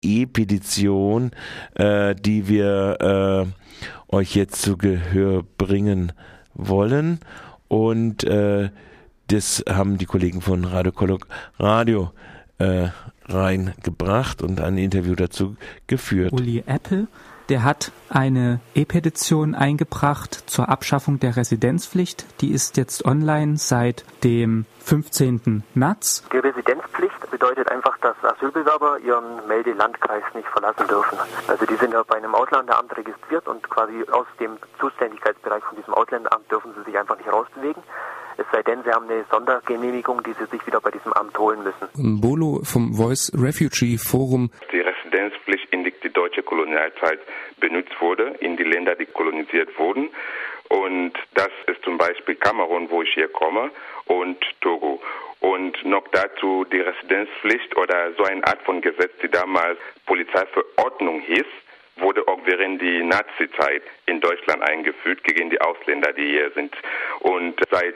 E-Petition, die wir euch jetzt zu Gehör bringen wollen. Und das haben die Kollegen von Radio Colorado reingebracht und ein Interview dazu geführt. Uli Apple, der hat eine E-Petition eingebracht zur Abschaffung der Residenzpflicht. Die ist jetzt online seit dem 15. März. Die Residenzpflicht bedeutet einfach, dass Asylbewerber ihren Meldelandkreis nicht verlassen dürfen. Also die sind ja bei einem Ausländeраmt registriert und quasi aus dem Zuständigkeitsbereich von diesem Ausländeramt dürfen sie sich einfach nicht rausbewegen. Es sei denn, sie haben eine Sondergenehmigung, die sie sich wieder bei diesem Amt holen müssen. Bolo vom Voice Refugee Forum. Die Residenzpflicht in die deutsche Kolonialzeit benutzt wurde, in die Länder, die kolonisiert wurden. Und das ist zum Beispiel Kamerun, wo ich hier komme, und Togo. Und noch dazu die Residenzpflicht oder so eine Art von Gesetz, die damals Polizeiverordnung hieß, wurde auch während der Nazi-Zeit in Deutschland eingeführt gegen die Ausländer, die hier sind. Und seit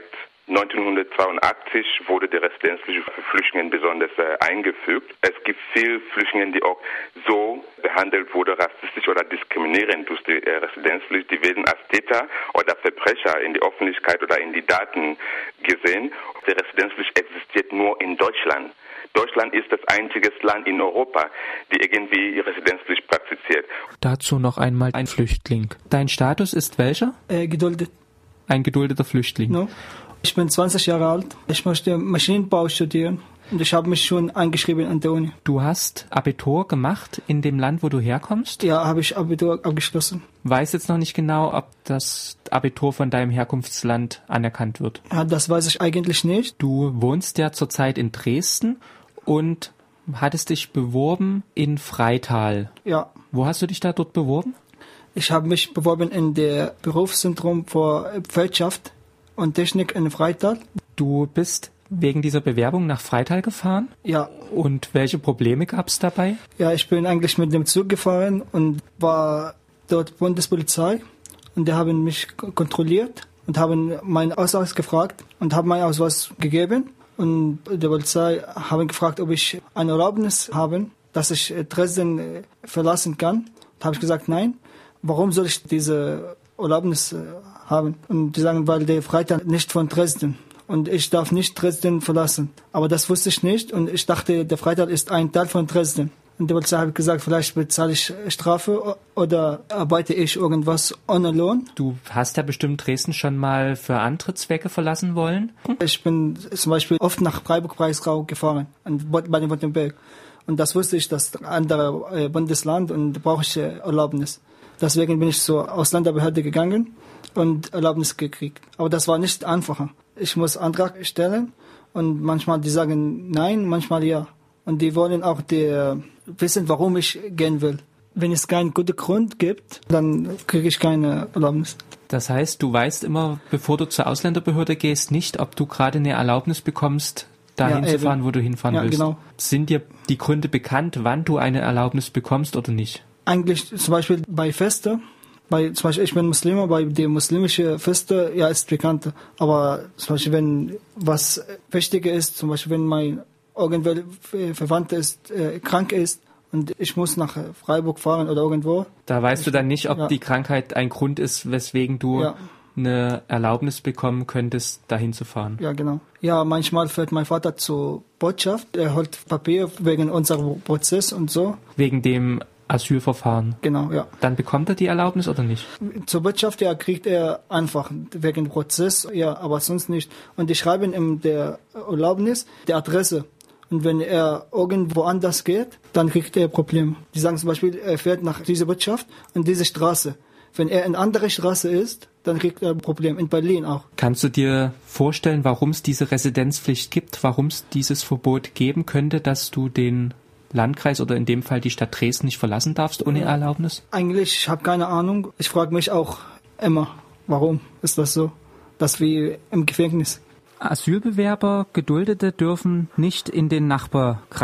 1982 wurde die Residenzpflicht für Flüchtlinge besonders eingefügt. Es gibt viele Flüchtlinge, die auch so behandelt wurden, rassistisch oder diskriminierend durch die Residenzpflicht. Die werden als Täter oder Verbrecher in die Öffentlichkeit oder in die Daten gesehen. Die Residenzpflicht existiert nur in Deutschland. Deutschland ist das einzige Land in Europa, die irgendwie Residenzpflicht praktiziert. Dazu noch einmal ein Flüchtling. Dein Status ist welcher? Geduldet. Ein geduldeter Flüchtling. No. Ich bin 20 Jahre alt. Ich möchte Maschinenbau studieren und ich habe mich schon eingeschrieben an der Uni. Du hast Abitur gemacht in dem Land, wo du herkommst? Ja, habe ich Abitur abgeschlossen. Weiß jetzt noch nicht genau, ob das Abitur von deinem Herkunftsland anerkannt wird. Ja, das weiß ich eigentlich nicht. Du wohnst ja zurzeit in Dresden und hattest dich beworben in Freital. Ja. Wo hast du dich da dort beworben? Ich habe mich beworben in der Berufszentrum für Wirtschaft und Technik in Freital. Du bist wegen dieser Bewerbung nach Freital gefahren? Ja. Und welche Probleme gab es dabei? Ja, ich bin eigentlich mit dem Zug gefahren und war dort Bundespolizei und die haben mich kontrolliert und haben meinen Ausweis gefragt und haben meinen Ausweis gegeben. Und die Polizei haben gefragt, ob ich eine Erlaubnis habe, dass ich Dresden verlassen kann. Da habe ich gesagt, nein. Warum soll ich diese Erlaubnis haben? Und die sagen, weil der Freital nicht von Dresden und ich darf nicht Dresden verlassen. Aber das wusste ich nicht und ich dachte, der Freital ist ein Teil von Dresden. Und die Polizei hat gesagt, vielleicht bezahle ich Strafe oder arbeite ich irgendwas ohne Lohn. Du hast ja bestimmt Dresden schon mal für andere Zwecke verlassen wollen? Ich bin zum Beispiel oft nach Freiburg-Breisgau gefahren, bei Baden-Württemberg. Und das wusste ich, das andere Bundesland und da brauche ich Erlaubnis. Deswegen bin ich zur Ausländerbehörde gegangen und Erlaubnis gekriegt. Aber das war nicht einfacher. Ich muss Antrag stellen und manchmal die sagen nein, manchmal ja. Und die wollen auch wissen, warum ich gehen will. Wenn es keinen guten Grund gibt, dann kriege ich keine Erlaubnis. Das heißt, du weißt immer, bevor du zur Ausländerbehörde gehst, nicht, ob du gerade eine Erlaubnis bekommst, dahin zu fahren, wo du hinfahren willst. Genau. Sind dir die Gründe bekannt, wann du eine Erlaubnis bekommst oder nicht? Eigentlich zum Beispiel bei Feste. Zum Beispiel ich bin Muslime, bei den muslimischen Feste, ja, ist bekannt. Aber zum Beispiel, wenn was wichtiger ist, zum Beispiel, wenn mein irgendwer Verwandter ist, krank ist und ich muss nach Freiburg fahren oder irgendwo. Da weißt du dann nicht, ob die Krankheit ein Grund ist, weswegen du eine Erlaubnis bekommen könntest, dahin zu fahren. Ja, genau. Ja, manchmal fährt mein Vater zur Botschaft. Er holt Papier wegen unserem Prozess und so. Wegen dem Asylverfahren. Genau, ja. Dann bekommt er die Erlaubnis oder nicht? Zur Botschaft, ja, kriegt er einfach wegen Prozess, ja, aber sonst nicht. Und die schreiben in der Erlaubnis die Adresse. Und wenn er irgendwo anders geht, dann kriegt er Probleme. Die sagen zum Beispiel, er fährt nach dieser Botschaft und diese Straße. Wenn er in andere Straße ist, dann kriegt er ein Problem. In Berlin auch. Kannst du dir vorstellen, warum es diese Residenzpflicht gibt, warum es dieses Verbot geben könnte, dass du den Landkreis oder in dem Fall die Stadt Dresden nicht verlassen darfst ohne Erlaubnis? Eigentlich, ich habe keine Ahnung. Ich frage mich auch immer, warum ist das so? Das wie im Gefängnis. Asylbewerber, Geduldete dürfen nicht in den Nachbarkreis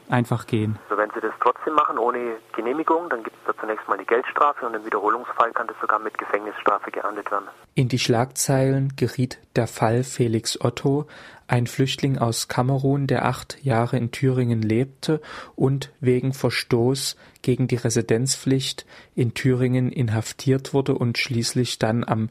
einfach gehen? Also wenn Sie das trotzdem machen, ohne Genehmigung, dann gibt es da zunächst mal eine Geldstrafe und im Wiederholungsfall kann das sogar mit Gefängnisstrafe geahndet werden. In die Schlagzeilen geriet der Fall Felix Otto, ein Flüchtling aus Kamerun, der 8 Jahre in Thüringen lebte und wegen Verstoß gegen die Residenzpflicht in Thüringen inhaftiert wurde und schließlich dann am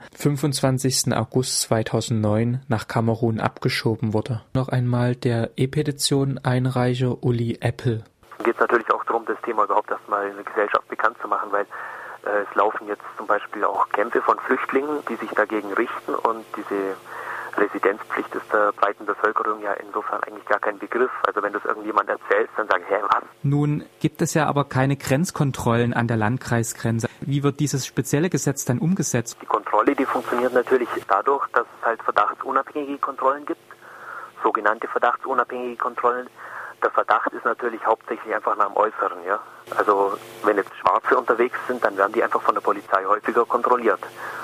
25. August 2009 nach Kamerun abgeschoben wurde. Noch einmal der E-Petition-Einreicher Uli Eppel. Dann geht es natürlich auch darum, das Thema überhaupt erstmal in der Gesellschaft bekannt zu machen, weil es laufen jetzt zum Beispiel auch Kämpfe von Flüchtlingen, die sich dagegen richten und diese Residenzpflicht ist der breiten Bevölkerung ja insofern eigentlich gar kein Begriff. Also wenn das irgendjemand erzählt, dann sagen, hä, was? Nun gibt es ja aber keine Grenzkontrollen an der Landkreisgrenze. Wie wird dieses spezielle Gesetz dann umgesetzt? Die Kontrolle, die funktioniert natürlich dadurch, dass es halt verdachtsunabhängige Kontrollen gibt, sogenannte verdachtsunabhängige Kontrollen. Der Verdacht ist natürlich hauptsächlich einfach nach dem Äußeren, ja. Also wenn jetzt Schwarze unterwegs sind, dann werden die einfach von der Polizei häufiger kontrolliert.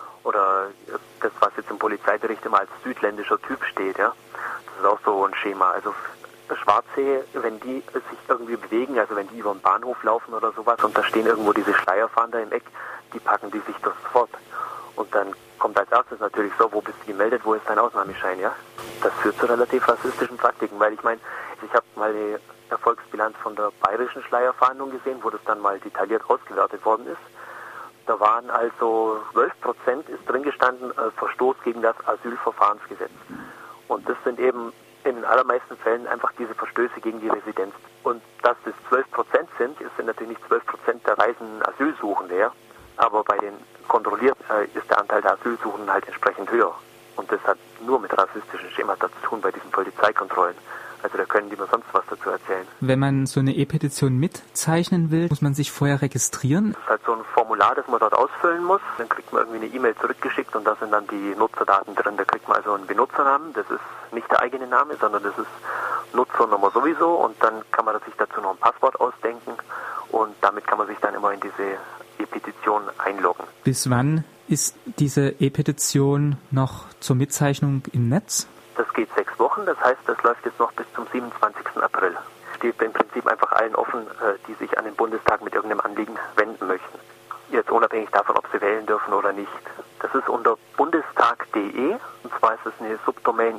Oder das, was jetzt im Polizeibericht immer als südländischer Typ steht, ja. Das ist auch so ein Schema. Also Schwarze, wenn die sich irgendwie bewegen, also wenn die über den Bahnhof laufen oder sowas und da stehen irgendwo diese Schleierfahnder im Eck, die packen die sich das sofort. Und dann kommt als erstes natürlich so, wo bist du gemeldet, wo ist dein Ausnahmeschein, ja? Das führt zu relativ rassistischen Praktiken, weil ich meine, ich habe mal eine Erfolgsbilanz von der bayerischen Schleierfahndung gesehen, wo das dann mal detailliert ausgewertet worden ist. Da waren also 12% ist drin gestanden, Verstoß gegen das Asylverfahrensgesetz. Und das sind eben in den allermeisten Fällen einfach diese Verstöße gegen die Residenz. Und dass das 12% sind natürlich nicht 12% der reisenden Asylsuchende, ja? Aber bei den Kontrollierten ist der Anteil der Asylsuchenden halt entsprechend höher. Und das hat nur mit rassistischen Schemata zu tun bei diesen Polizeikontrollen. Also da können die mir sonst was dazu erzählen. Wenn man so eine E-Petition mitzeichnen will, muss man sich vorher registrieren? Das ist halt so ein Formular, das man dort ausfüllen muss. Dann kriegt man irgendwie eine E-Mail zurückgeschickt und da sind dann die Nutzerdaten drin. Da kriegt man also einen Benutzernamen, das ist nicht der eigene Name, sondern das ist Nutzernummer sowieso. Und dann kann man sich dazu noch ein Passwort ausdenken und damit kann man sich dann immer in diese E-Petition einloggen. Bis wann ist diese E-Petition noch zur Mitzeichnung im Netz? Das geht 6 Wochen, das heißt, das läuft jetzt noch bis zum 27. April. Steht im Prinzip einfach allen offen, die sich an den Bundestag mit irgendeinem Anliegen wenden möchten. Jetzt unabhängig davon, ob sie wählen dürfen oder nicht. Das ist unter bundestag.de, und zwar ist es eine Subdomain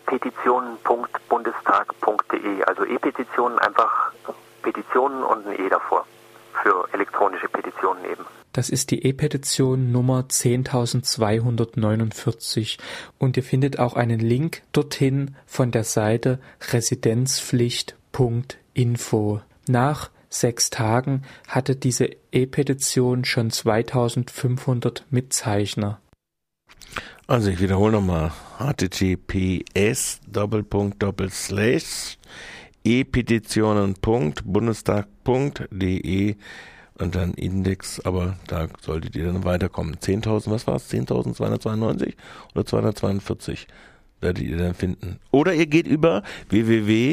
e-petitionen.bundestag.de. Also E-Petitionen einfach Petitionen und ein E davor. Für elektronische Petitionen eben. Das ist die E-Petition Nummer 10.249 und ihr findet auch einen Link dorthin von der Seite residenzpflicht.info. Nach 6 Tagen hatte diese E-Petition schon 2500 Mitzeichner. Also ich wiederhole nochmal, https://e-petitionen.bundestag.de und dann Index, aber da solltet ihr dann weiterkommen. 10.000, was war es? 10.292 oder 242 werdet ihr dann finden. Oder ihr geht über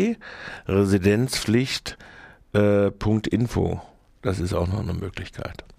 www.residenzpflicht.info. Das ist auch noch eine Möglichkeit.